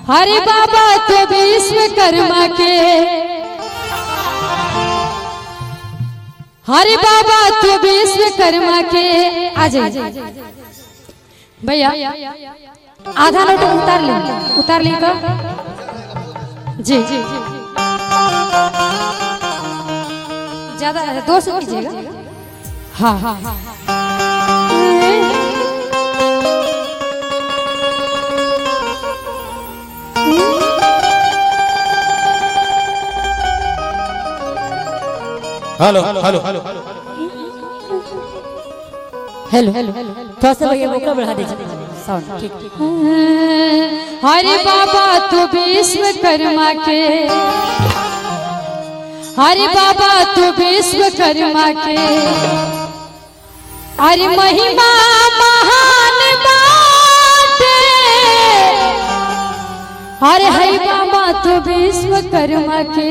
हरे बाबा तो विश्वकर्मा के, हरे बाबा तो विश्वकर्मा के। आ जाइए भैया, आधा नोट उतार ली तो जी जी ज्यादा 200 कीजिएगा। हाँ हाँ हाँ hello hello hello hello hello थोड़ा सा भैया वोकल बढ़ा दीजिए साउंड। ठीक ठीक। हरे बाबा तो विश्वकर्मा के, हरे बाबा तो विश्वकर्मा के। अरे महिमा महान बाटे, अरे हरे बाबा तो विश्वकर्मा के।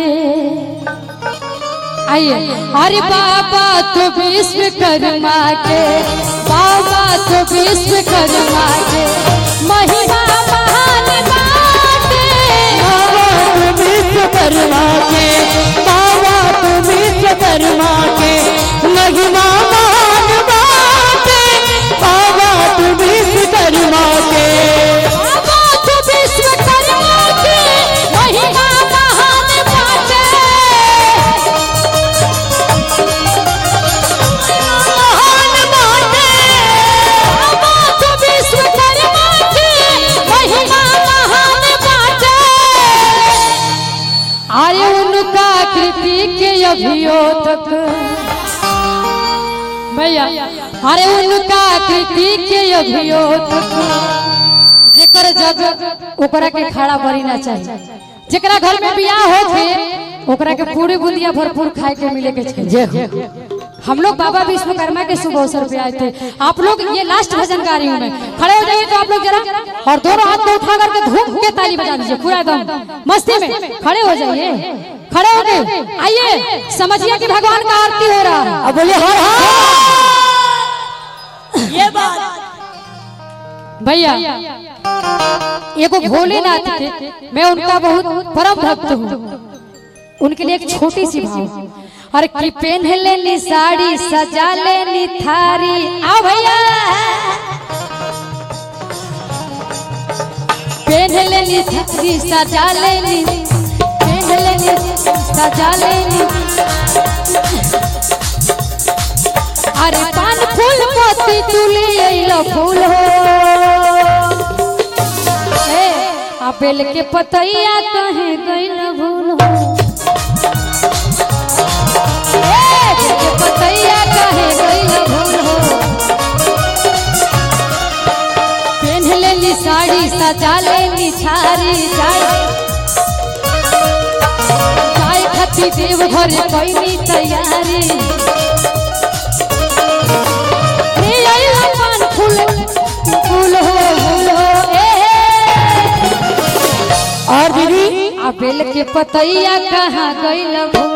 आइए, हरे बाबा तो विश्वकर्मा के, बाबा तो विश्वकर्मा के। महिमा महान बाटे, बाबा तो विश्वकर्मा के, बाबा तो विश्वकर्मा के। महिमा महान बाटे, बाबा तो विश्वकर्मा के। बाबा तो विश्वकर्मा के, महिमा महान बाटे। अरे उनका कृति के अभियो तक भैया, अरे उनका कृति के अभियो तक। जेकर जग ओकरा के खड़ा बड़ी ना चाहिए, जेकरा घर में बियाह होके ओकरा के पूरी बुंदिया भरपूर खाए के मिले के चाहिए। हम लोग बाबा विश्वकर्मा के शुभ अवसर पे आए थे। आप लोग ये लास्ट भजन गा रही हूँ मैं, खड़े हो जाइए तो आप लोग जरा, और दोनों हाथ को उठा करके धूम के ताली बजा दीजिए पूरा एकदम मस्ती में। खड़े हो जाइए, खड़े हो गए। आइए समझिए कि भगवान का आरती हो रहा है। अब बोलिए हर हर। ये बात भैया, एगो भोलेनाथ थे, मैं उनका बहुत परम भक्त हूँ। उनके लिए एक छोटी सी भाव। अरे की पहन लेनी साड़ी, सजा लेनी थारी। आओ भैया, पहन लेनी थारी, सजा लेनी, पहन लेनी सजा लेनी। अरे पान फूल मोती तुली अइलो फूल हो, आ बेल के पतैया कहे गइल भूल हो। पतैया कहे गइल भूल हो। पहन लेनी साड़ी, सजा लेनी थारी। जाए खती देव घर कैनी तैयारी। पान फूल फूल हो फूल हो। और दीदी, आ बेल के पतैया कहाँ गइल भूल।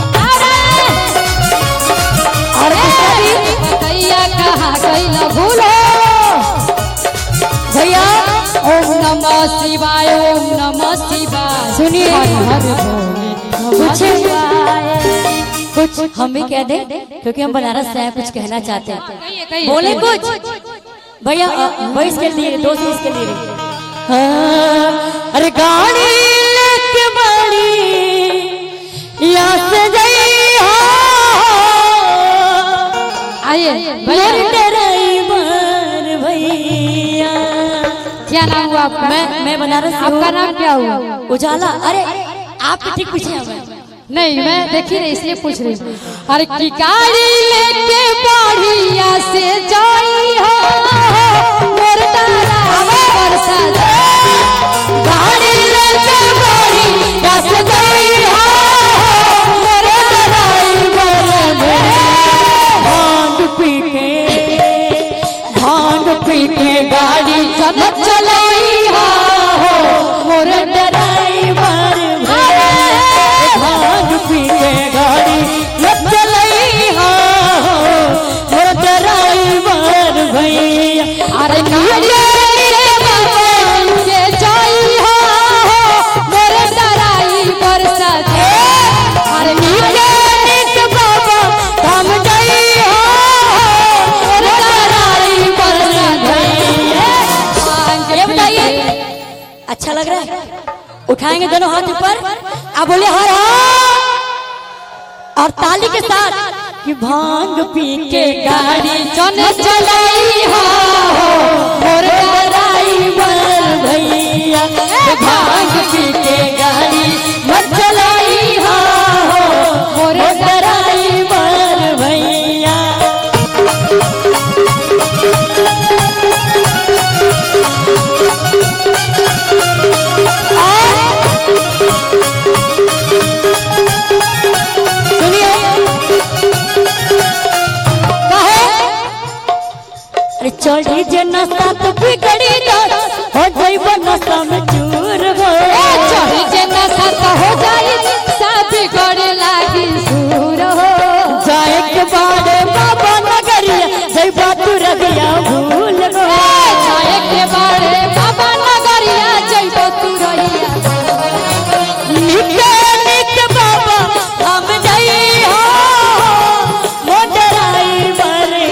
पतैया कहाँ गइल भूल भैया। ओम नमः शिवाय, ओम नमः शिवाय। सुनिए, कुछ कुछ हम भी कह दें, क्योंकि हम बनारस से कुछ कहना चाहते हैं। कहिए, बोले कुछ भैया। वॉइस के लिए, दोस्त इसके लिए। हाँ, अरे गाड़ी लेके बड़ी यहाँ से गई हो। आइए भैया। क्या नाम हुआ आपका? मैं बनारस। आपका नाम क्या हुआ? उजाला। अरे आप ठीक पूछे हमें। नहीं, मैं देखी रही इसलिए पूछ रही हूँ। अरे की गाड़ी लेके बढ़िया से जाई हो, मोर तारा बरसा गाड़ी लेके बढ़िया से जाई हो, मोर तारा भांग पी के गाड़ी चलाई हो, मोर ड्राइवर। भांग पी के गाड़ी चलाई हो, मोर ड्राइवर भैया। अरे गाड़ी लेके बढ़िया से जाई अच्छा लग रहा है? उठाएंगे दोनों हाथ ऊपर, आप बोले हर हर, और ताली के साथ कि भांग पी के गाड़ी चलाई हो मोर ड्राइवर भैया, भांग पी के गाड़ी मत चलाई हो मोर ड्राइवर भैया। चढ़ी जे नशा तो बिगड़ी हो जाई नशा में चूर हो, चढ़ी जे नशा तो हो जाई सब बिगड़े लागी सूर हो, जाए के बारे बाबा नगरिया जय बातू रगिया भूल हो, जाए के बारे बाबा नगरिया जय बातू रहिया निके निके बाबा हम जाई हो मोटराई बरे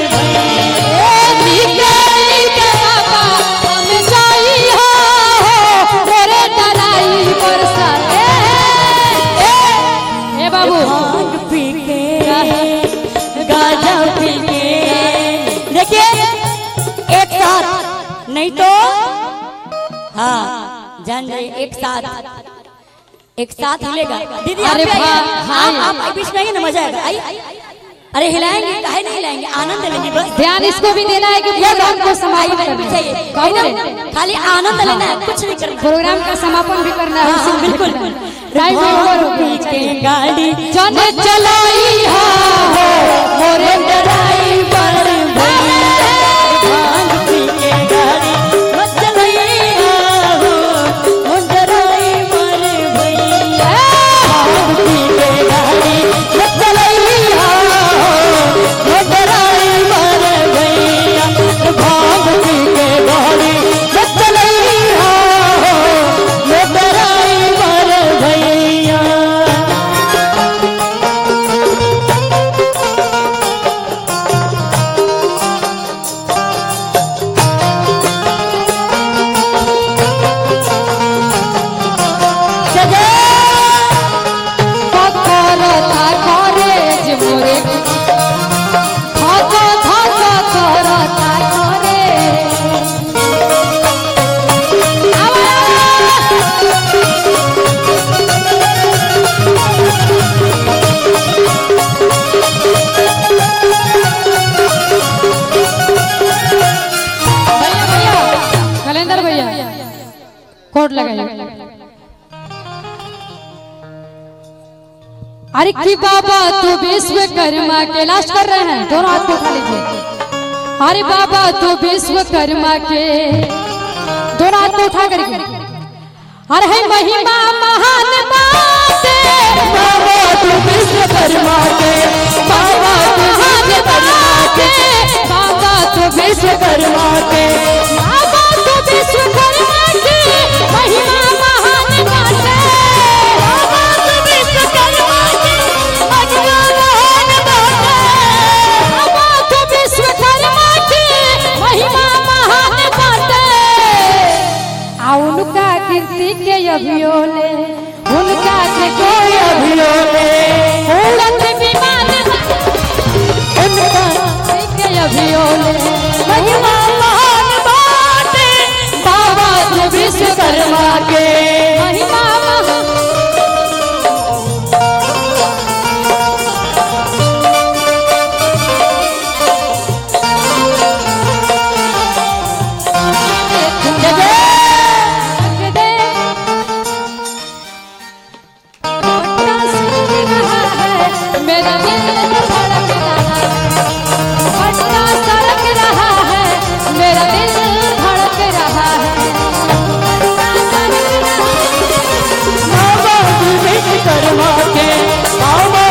भांग पी के गाजा पी के। देखिए एक साथ नहीं तो हाँ जान जाइए, एक साथ हिलेगा दीदी। अरे आप बीच में आइए ना, मजा आएगा। आइए अरे हिलाएंगे, काहे नहीं हिलाएंगे, आनंद लेंगे बस। ध्यान इसको भी देना है कि प्रोग्राम को समाप्त करना है, खाली आनंद लेना है, कुछ नहीं करना। प्रोग्राम का समापन भी करना है। बिल्कुल टाइम ओवर हो गई। गाड़ी जन चलाई हो मोर ड्राइवर भैया, भांग पी के गाड़ी मत चलाई हो मोर ड्राइवर भैया, भांग पी के गाड़ी मत चलाई हो मोर ड्राइवर भैया, भांग पी के गाड़ी मत चलाई हो मोर ड्राइवर भैया। कोड लगाइए। अरे की बाबा तू विश्वकर्मा के लास्ट कर रहे हैं, दोनों हाथ को उठा लीजिए। अरे बाबा तू विश्वकर्मा के, दोनों हाथ को उठा करके। अरे है महिमा महान बाटे बाबा तू विश्वकर्मा के, बाबा तू विश्वकर्मा के, बाबा तू विश्वकर्मा के, बाबा तू विश्वकर्मा के, महिमा महान बाटे बाबा तू विश्वकर्मा के, महिमा महान बाटे, बाबा तू विश्वकर्मा के, महिमा महान बाटे। उनका कीर्ति के अभियोले, उनका के कोई अभियोले, उड़त विमान उनका के अभियोले, महिमा महान बाटे, बाबा तू विश्वकर्मा के, महिमा महान। मेरा दिल धड़क रहा है, पटना सड़क रहा है, मेरा दिल धड़क रहा है, बाबा तू विश्वकर्मा के, बाबा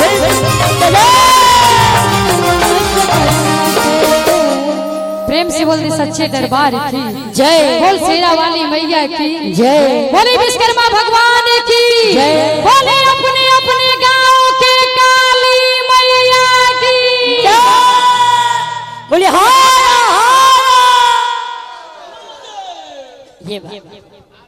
प्रेम से बोल दी सच्चे दरबार की जय, बोल शेरा वाली मैया की जय, बोले विश्वकर्मा भगवान की जय, बोले अपने अपने गांव के काली मैया की जय, बोले हारा हारा। ये बात